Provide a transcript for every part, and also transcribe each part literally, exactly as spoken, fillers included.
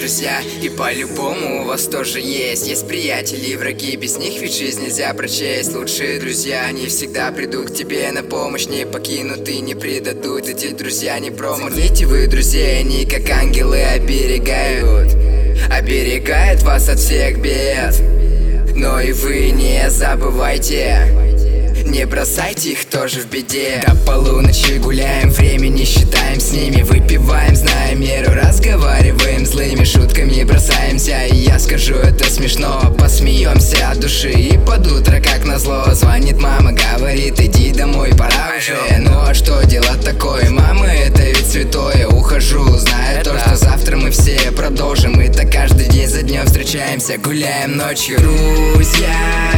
друзья, и по-любому у вас тоже есть. Есть приятели и враги, без них ведь жизнь нельзя прочесть. Лучшие друзья, они всегда придут к тебе на помощь, не покинут и не предадут. Эти друзья не промах. Цените вы друзей, они как ангелы оберегают, оберегают вас от всех бед. Но и вы не забывайте, не бросайте их тоже в беде. До полуночи гуляем, времени считаем с ними, выпиваем, зная меру, разговариваем злыми шутками, бросаемся. И я скажу, это смешно, посмеемся от души. И под утро, как назло, звонит мама, говорит, иди домой, пора уже. Ну а что делать такое, мама, это ведь святое. Ухожу, зная то, что завтра мы все продолжим. И так каждый день за днем встречаемся, гуляем ночью. Друзья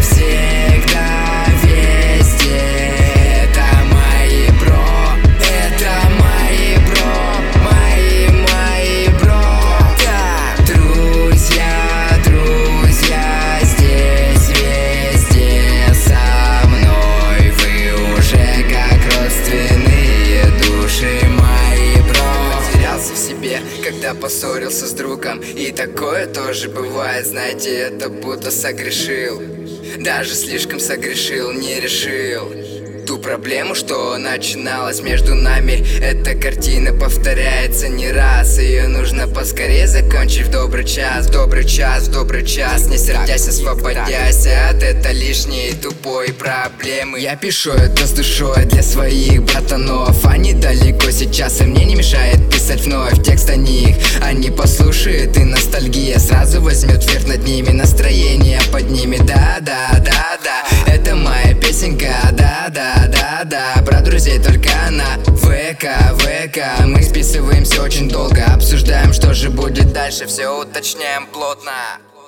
всегда везде, это мои бро, это мои бро, мои, мои бро. Да. Друзья, друзья, здесь везде со мной. Вы уже как родственные души, мои бро. Потерялся в себе, когда поссорился с другом, и такое тоже бывает, знаете, это будто согрешил. Даже слишком согрешил, не решил ту проблему, что начиналась между нами. Эта картина повторяется не раз, ее нужно поскорее закончить в добрый час. В добрый час, в добрый час, не сердясь, освободясь от этой лишней тупой проблемы. Я пишу это с душой для своих братанов, они далеко сейчас, и мне не мешает писать вновь текст о них. Они послушают, и ностальгия сразу возьмет верх над ними, настроение поднимет. Да, да, да, да, это моя песенка, да, да. Да-да, про друзей только на ВК, ВК. Мы списываемся очень долго, обсуждаем, что же будет дальше, все уточняем плотно.